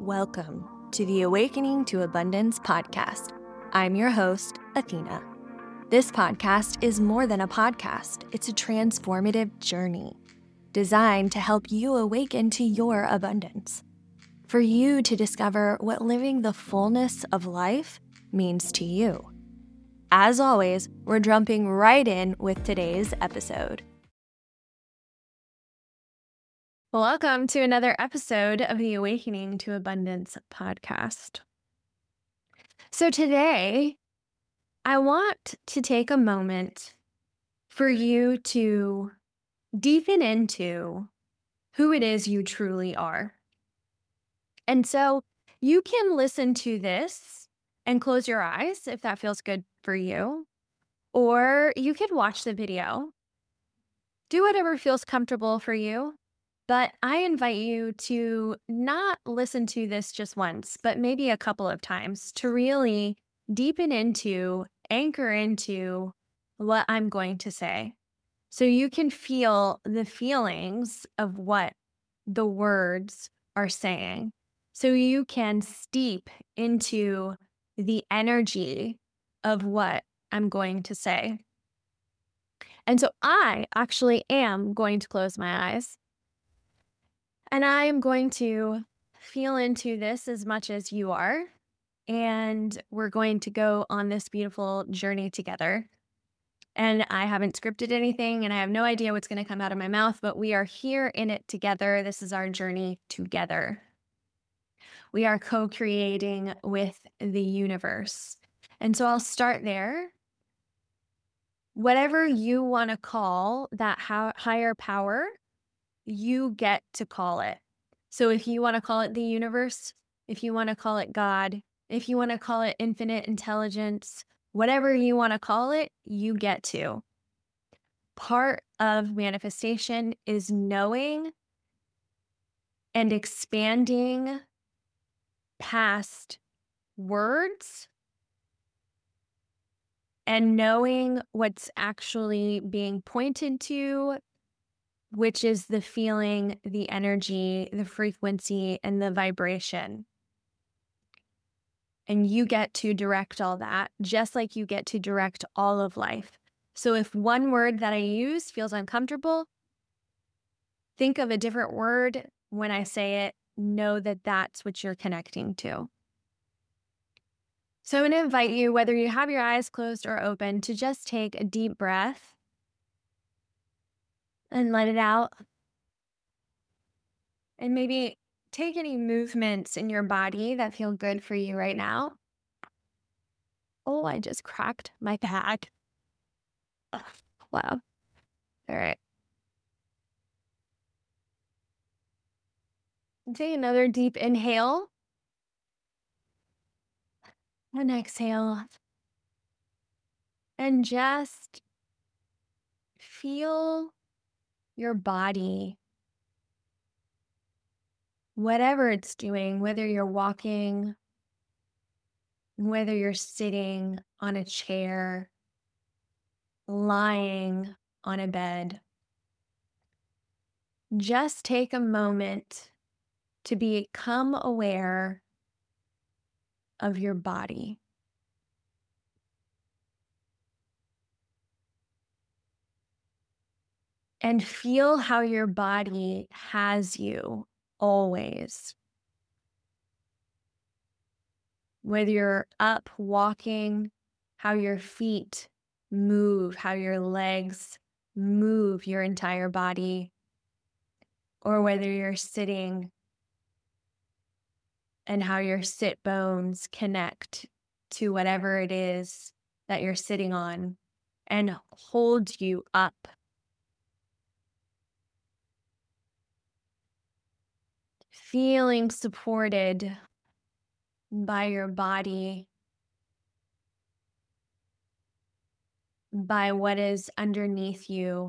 Welcome to the Awakening to Abundance podcast. I'm your host, Athena. This podcast is more than a podcast, it's a transformative journey designed to help you awaken to your abundance. For you to discover what living the fullness of life means to you. As always, we're jumping right in with today's episode. Welcome to another episode of the Awakening to Abundance podcast. So today, I want to take a moment for you to deepen into who it is you truly are. And so you can listen to this and close your eyes if that feels good for you, or you could watch the video. Do whatever feels comfortable for you. But I invite you to not listen to this just once, but maybe a couple of times to really deepen into, anchor into what I'm going to say. So you can feel the feelings of what the words are saying. So you can steep into the energy of what I'm going to say. And so I actually am going to close my eyes. And I am going to feel into this as much as you are. And we're going to go on this beautiful journey together. And I haven't scripted anything and I have no idea what's going to come out of my mouth, but we are here in it together. This is our journey together. We are co-creating with the universe. And so I'll start there. Whatever you want to call that higher power, you get to call it. So if you want to call it the universe, if you want to call it God, if you want to call it infinite intelligence, whatever you want to call it, you get to. Part of manifestation is knowing and expanding past words and knowing what's actually being pointed to, which is the feeling, the energy, the frequency, and the vibration. And you get to direct all that, just like you get to direct all of life. So if one word that I use feels uncomfortable, think of a different word when I say it. Know that that's what you're connecting to. So I'm going to invite you, whether you have your eyes closed or open, to just take a deep breath and let it out. And maybe take any movements in your body that feel good for you right now. Oh, I just cracked my back. Ugh, wow. All right. Take another deep inhale and exhale. And just feel your body, whatever it's doing, whether you're walking, whether you're sitting on a chair, lying on a bed. Just take a moment to become aware of your body. And feel how your body has you always. Whether you're up walking, how your feet move, how your legs move your entire body, or whether you're sitting and how your sit bones connect to whatever it is that you're sitting on and hold you up. Feeling supported by your body, by what is underneath you.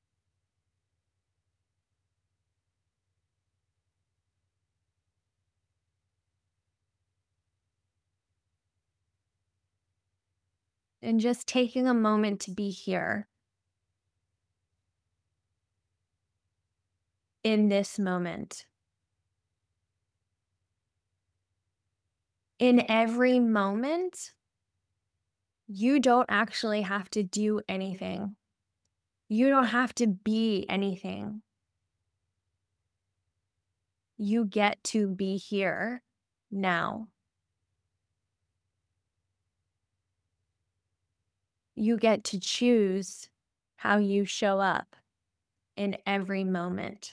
And just taking a moment to be here in this moment. In every moment, you don't actually have to do anything. You don't have to be anything. You get to be here now. You get to choose how you show up in every moment,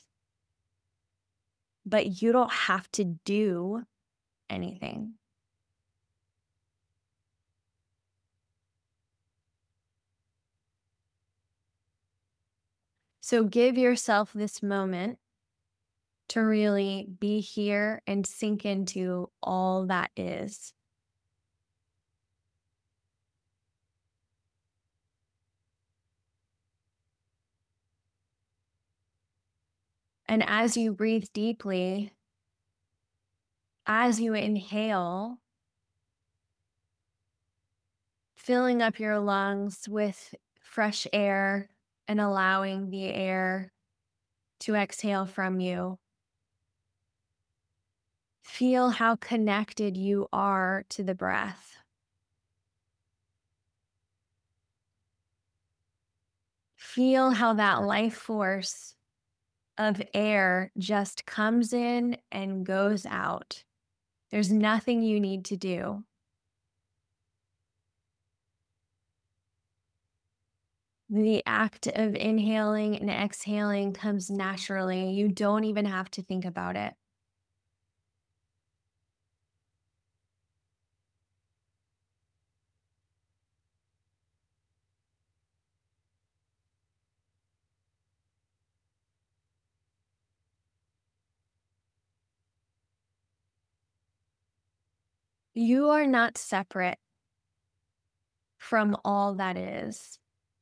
but you don't have to do anything. So give yourself this moment to really be here and sink into all that is. And as you breathe deeply, as you inhale, filling up your lungs with fresh air and allowing the air to exhale from you, feel how connected you are to the breath. Feel how that life force of air just comes in and goes out. There's nothing you need to do. The act of inhaling and exhaling comes naturally. You don't even have to think about it. You are not separate from all that is.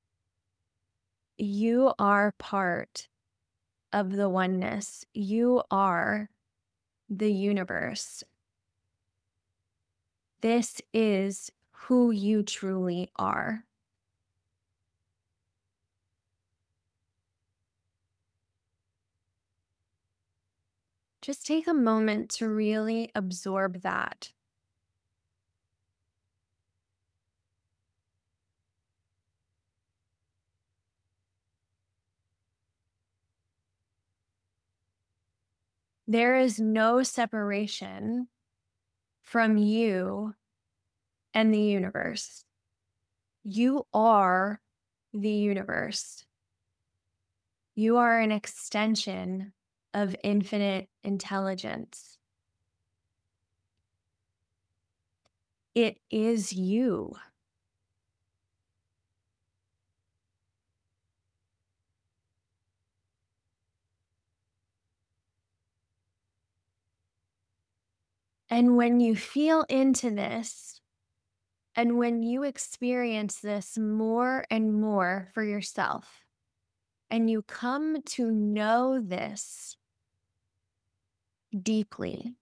You are part of the oneness. You are the universe. This is who you truly are. Just take a moment to really absorb that. There is no separation from you and the universe. You are the universe. You are an extension of infinite intelligence. It is you. And when you feel into this, and when you experience this more and more for yourself, and you come to know this deeply,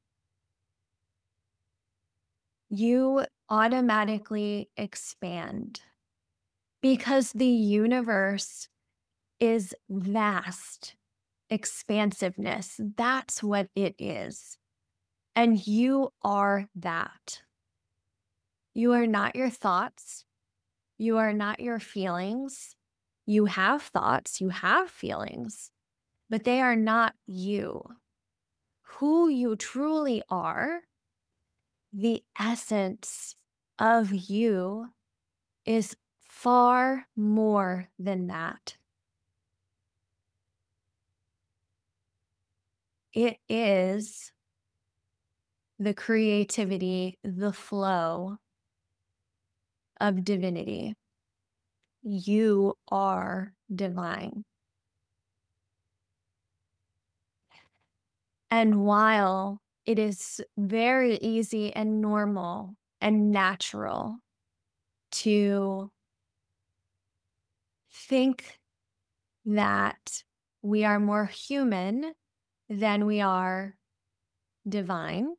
you automatically expand because the universe is vast expansiveness. That's what it is. And you are that. You are not your thoughts. You are not your feelings. You have thoughts, you have feelings, but they are not you. Who you truly are, the essence of you, is far more than that. It is the creativity, the flow of divinity. You are divine. And while it is very easy and normal and natural to think that we are more human than we are divine,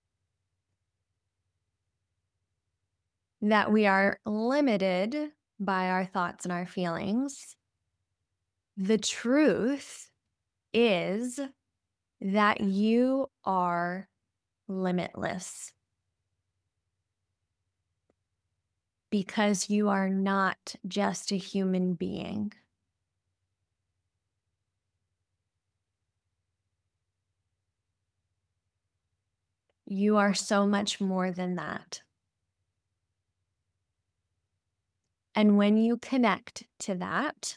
that we are limited by our thoughts and our feelings, the truth is that you are limitless. because you are not just a human being. You are so much more than that. And when you connect to that,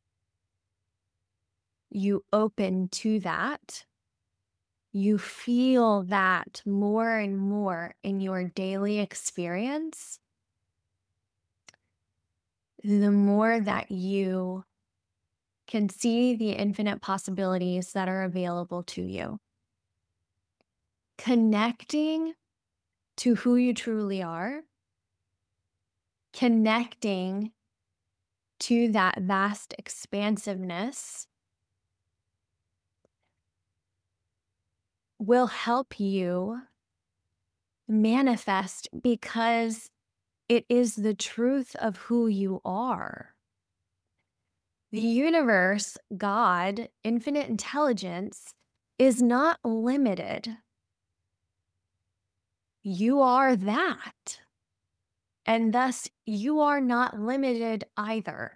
you open to that, you feel that more and more in your daily experience, the more that you can see the infinite possibilities that are available to you. Connecting to who you truly are, connecting to that vast expansiveness will help you manifest because it is the truth of who you are. The universe, God, infinite intelligence is not limited. You are that. And thus, you are not limited either.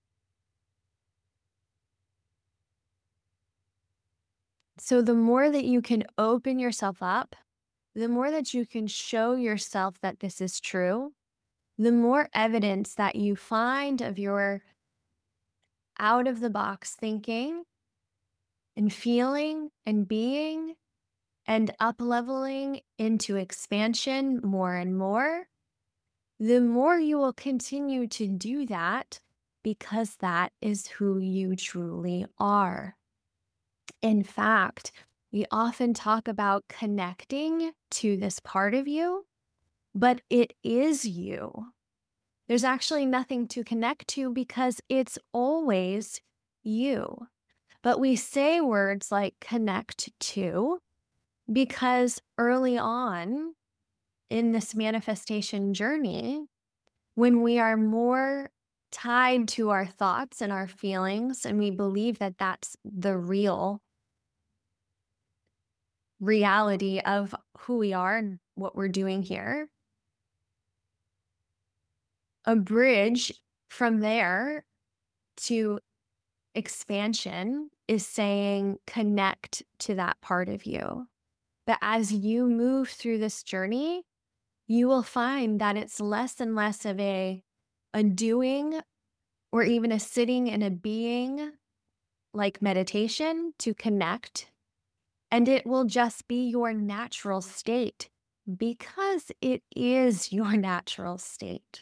So, the more that you can open yourself up, the more that you can show yourself that this is true, the more evidence that you find of your out of the box thinking and feeling and being and up leveling into expansion more and more, the more you will continue to do that because that is who you truly are. In fact, we often talk about connecting to this part of you, but it is you. There's actually nothing to connect to because it's always you. But we say words like connect to because early on in this manifestation journey, when we are more tied to our thoughts and our feelings, and we believe that that's the real reality of who we are and what we're doing here, a bridge from there to expansion is saying connect to that part of you. But as you move through this journey, you will find that it's less and less of a doing or even a sitting and a being like meditation to connect. And it will just be your natural state because it is your natural state.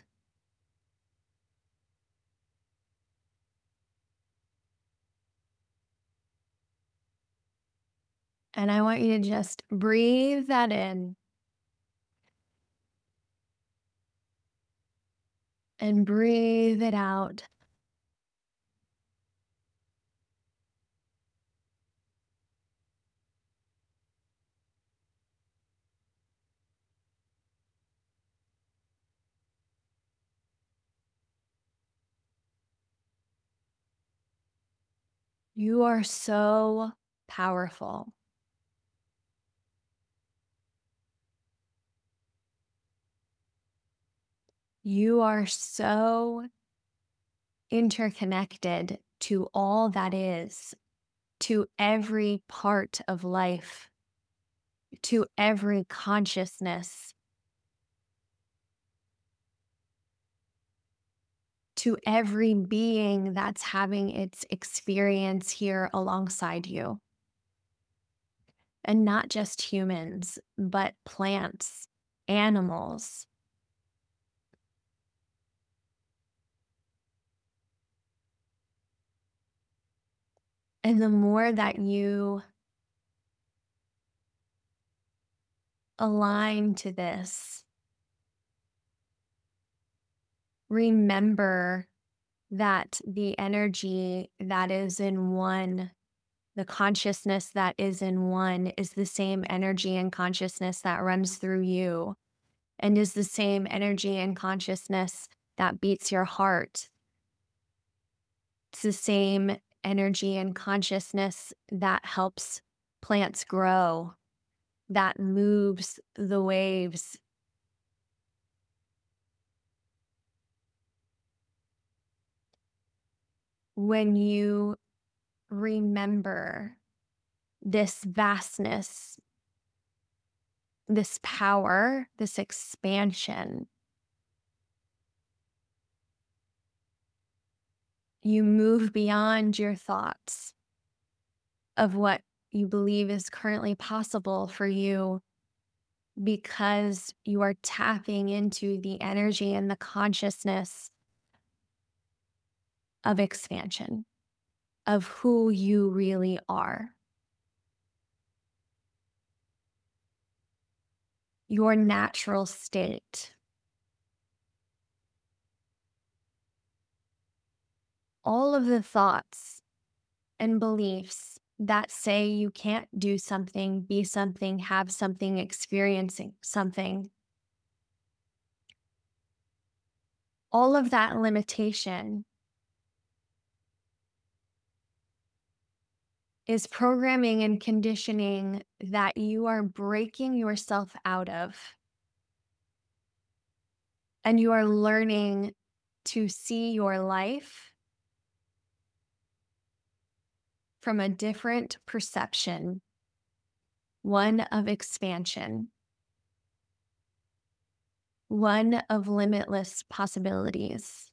And I want you to just breathe that in and breathe it out. You are so powerful. You are so interconnected to all that is, to every part of life, to every consciousness, to every being that's having its experience here alongside you. And not just humans, but plants, animals. And the more that you align to this, remember that the energy that is in one, the consciousness that is in one, is the same energy and consciousness that runs through you and is the same energy and consciousness that beats your heart. It's the same energy and consciousness that helps plants grow, that moves the waves. when you remember this vastness, this power, this expansion. You move beyond your thoughts of what you believe is currently possible for you because you are tapping into the energy and the consciousness of expansion, of who you really are. Your natural state. All of the thoughts and beliefs that say you can't do something, be something, have something, experiencing something, all of that limitation is programming and conditioning that you are breaking yourself out of. And you are learning to see your life from a different perception, one of expansion, one of limitless possibilities.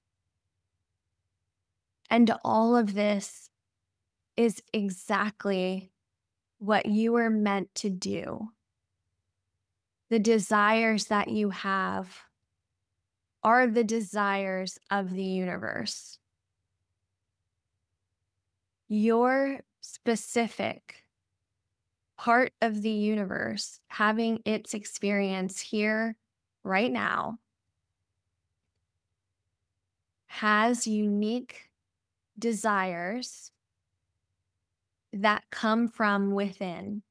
And all of this is exactly what you were meant to do. The desires that you have are the desires of the universe. Your specific part of the universe having its experience here right now has unique desires that come from within.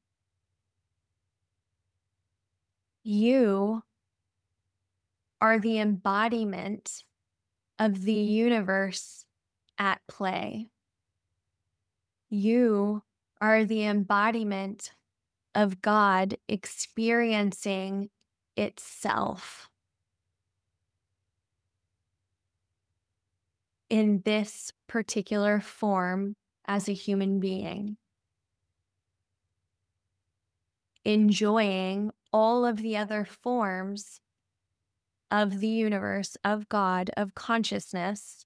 You are the embodiment of the universe at play. You are the embodiment of God experiencing itself in this particular form as a human being, enjoying all of the other forms of the universe, of God, of consciousness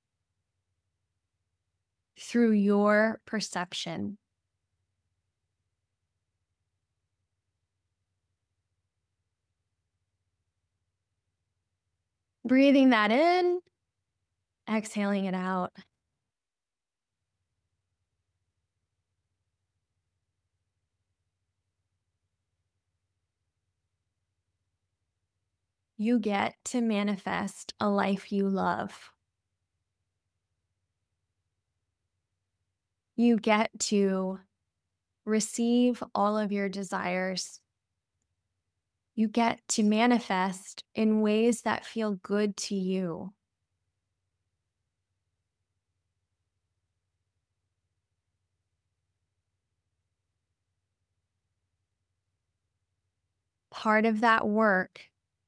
through your perception. Breathing that in, exhaling it out. You get to manifest a life you love. You get to receive all of your desires. You get to manifest in ways that feel good to you. Part of that work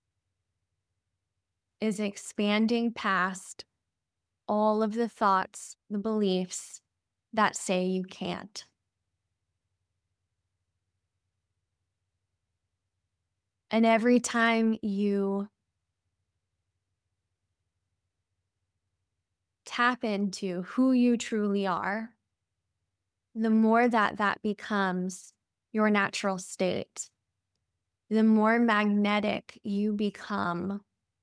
is expanding past all of the thoughts, the beliefs that say you can't. And every time you tap into who you truly are, the more that that becomes your natural state, the more magnetic you become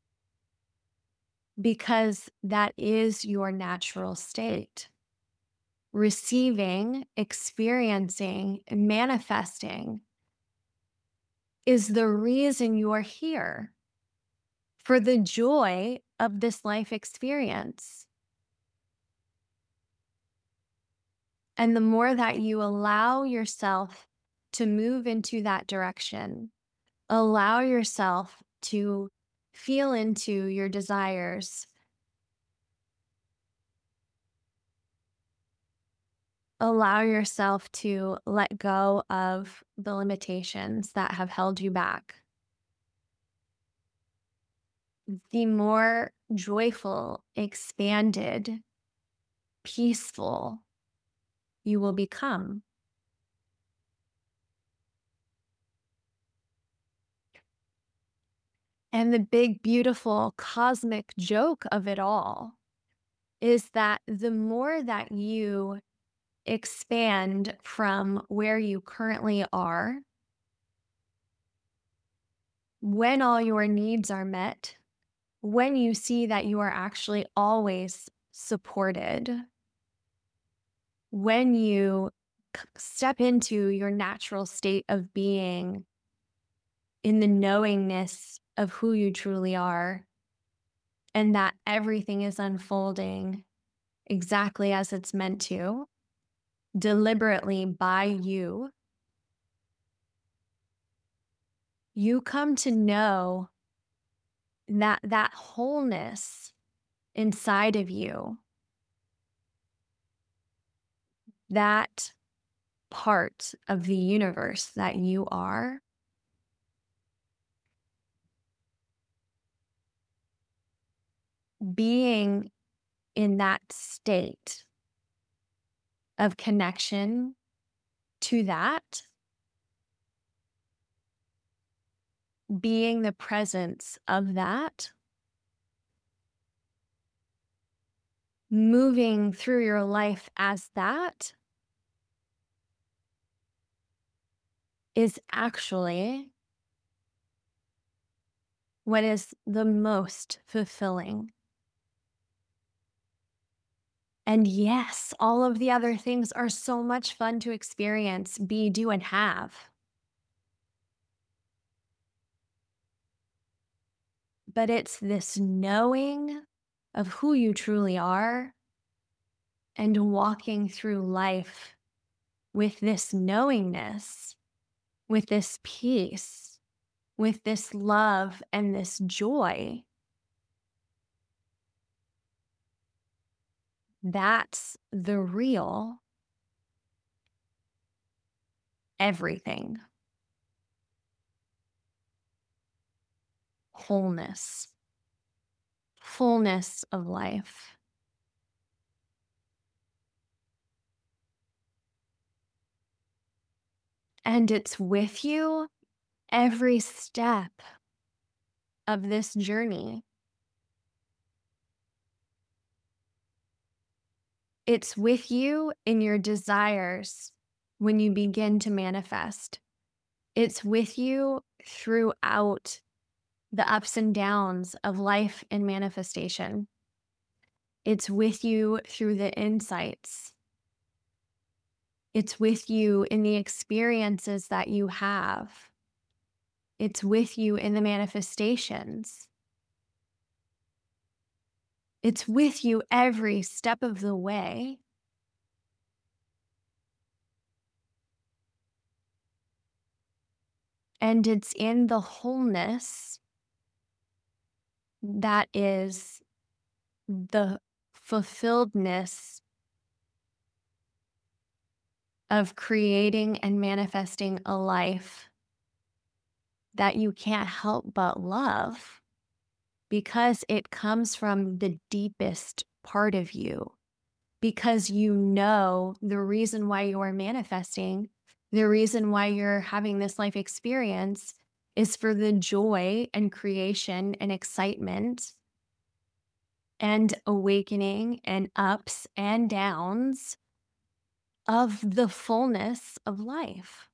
because that is your natural state. Receiving, experiencing, and manifesting is the reason you're here, for the joy of this life experience. And the more that you allow yourself to move into that direction, allow yourself to feel into your desires, allow yourself to let go of the limitations that have held you back, the more joyful, expanded, peaceful you will become. And the big, beautiful cosmic joke of it all is that the more that you expand from where you currently are, when all your needs are met, when you see that you are actually always supported, when you step into your natural state of being in the knowingness of who you truly are, and that everything is unfolding exactly as it's meant to, deliberately by you, you come to know that that wholeness inside of you, that part of the universe that you are, being in that state of connection to that, being the presence of that, moving through your life as that is actually what is the most fulfilling. And yes, all of the other things are so much fun to experience, be, do, and have. But it's this knowing of who you truly are and walking through life with this knowingness, with this peace, with this love and this joy. That's the real everything. Wholeness, fullness of life. And it's with you every step of this journey. It's with you in your desires when you begin to manifest. It's with you throughout the ups and downs of life and manifestation. It's with you through the insights. It's with you in the experiences that you have. It's with you in the manifestations. It's with you every step of the way. And it's in the wholeness that is the fulfilledness of creating and manifesting a life that you can't help but love because it comes from the deepest part of you, because you know the reason why you are manifesting, the reason why you're having this life experience is for the joy and creation and excitement and awakening and ups and downs of the fullness of life.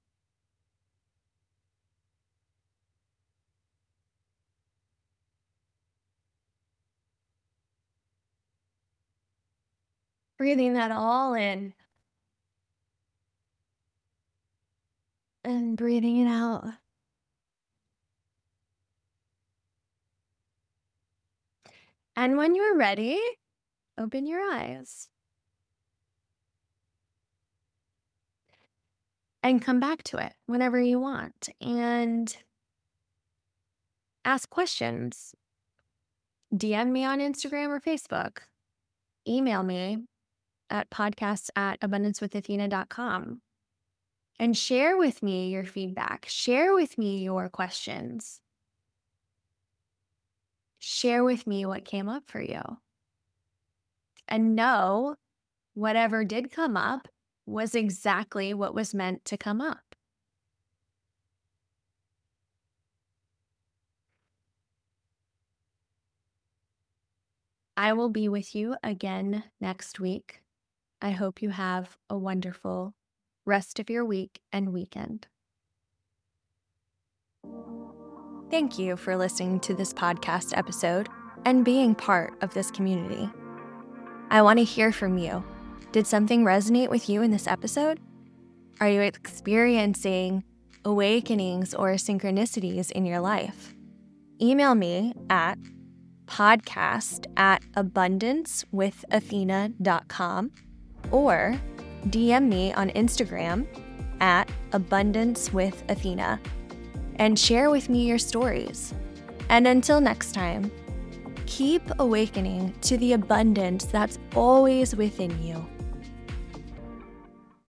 Breathing that all in and breathing it out. And when you're ready, open your eyes and come back to it whenever you want and ask questions. DM me on Instagram or Facebook. Email me at podcasts@abundancewithathena.com and share with me your feedback. Share with me your questions. Share with me what came up for you. And know whatever did come up was exactly what was meant to come up. I will be with you again next week. I hope you have a wonderful rest of your week and weekend. Thank you for listening to this podcast episode and being part of this community. I want to hear from you. Did something resonate with you in this episode? Are you experiencing awakenings or synchronicities in your life? Email me at podcast@abundancewithathena.com or DM me on Instagram at abundancewithathena and share with me your stories. And until next time, keep awakening to the abundance that's always within you.